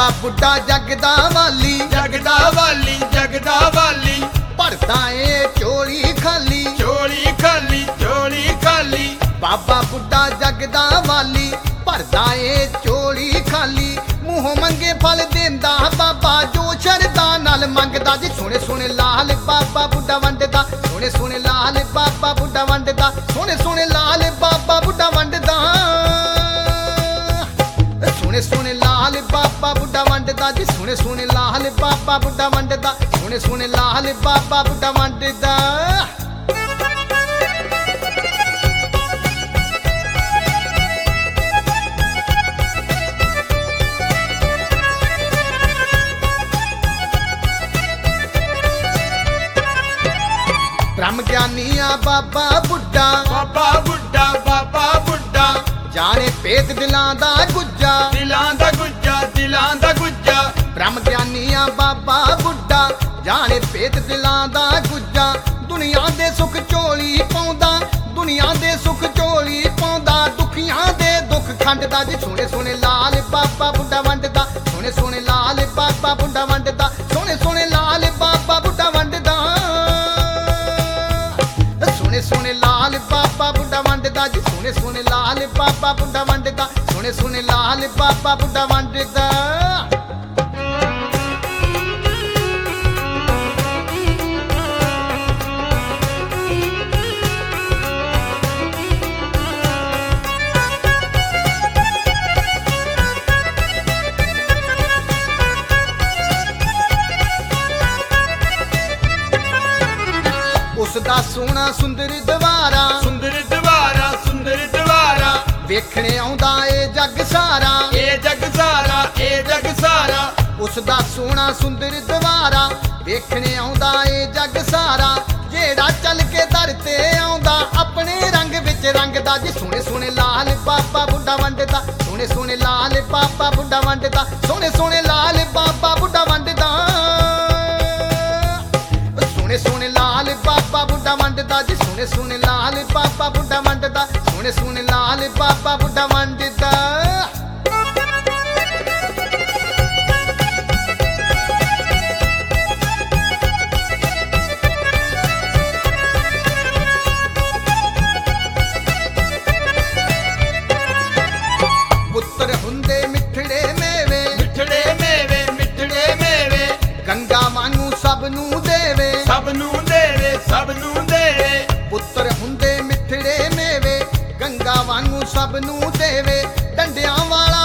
बाबा बुड्ढा जगदा वाली जगदा वाली जगदा वाली भरदा ए चोली खाली झोली खाली झोली खाली बाबा बुड्ढा जगदा वाली भरदा ए चोली खाली मूहों मंगे फल देंदा बाबा जो शरदा नाल मंगदा जी सोने सोने लाल बाबा बुड्ढा वंडदा सोने सोने लाल बाबा बुड्ढा वंडदा सोने सोने लाल बाबा बुड्ढा वंडदा सोने सोने लाल बाबा बुड्ढा वंडदा जी सोने सोने लाल बाबा बुड्ढा वंडदा सोने सोने लाल बाबा बुड्ढा वंडदा ब्रह्म ज्ञानिया बाबा बुड्ढा बाबा बुड्ढा बाबा बुड्ढा जाने पेत दिलां दा गुज्जा दिलां दा गुज्जा दिलां दा गुज्जा ब्रह्म ज्ञानिया बाबा बुड्ढा जाने पेत दिलां दा गुज्जा दुनिया दे सुख झोली पाउंदा दुनिया दे सुख झोली पाउंदा दुखियां दे दुख खंडदा जी सोने सोने लाल बाबा बुड्ढा वंडदा सोने सोने लाल बाबा बुड्ढा वंडदा सोने सोने लाल बाबा बुड्ढा वंडदा सोने सोने लाल बाबा बुड्ढा वंडदा जी सोने सोने लाल बाबा बुड्ढा वंडदा सोने सोने लाल बाबा बुड्ढा वंडदा उसदा सोना सुंदर दवारा सुंदर दवारा सुंदर दवारा वेखने आउंदा ए जग सारा ए जग सारा ए जग सारा उसदा सोना सुंदर दवारा वेखने आउंदा ए जग सारा जेड़ा चल के दर ते आउंदा अपने रंग विच रंगदा जी सोने सोने लाल बाबा बुड्ढा वंडदा सोने सोने लाल बाबा बुड्ढा वंडदा सोने सोने लाल बाबा बुड्ढा वंडदा सोने सोने लाल बाबा बुड्ढा वंडदा जी सोने सोने लाल बाबा बुड्ढा वंडदा सोने सोने लाल बाबा बुड्ढा वंडदा पुत्र हुंदे मिठड़े मेवे मिठड़े मेवे मिठड़े मेवे गंगा वांगू सब नू देवे सबनू देवे सबनू देवे पुत्र हुंदे मिठड़े मेवे गंगा वांगू सब नू देवे डंडियां वाला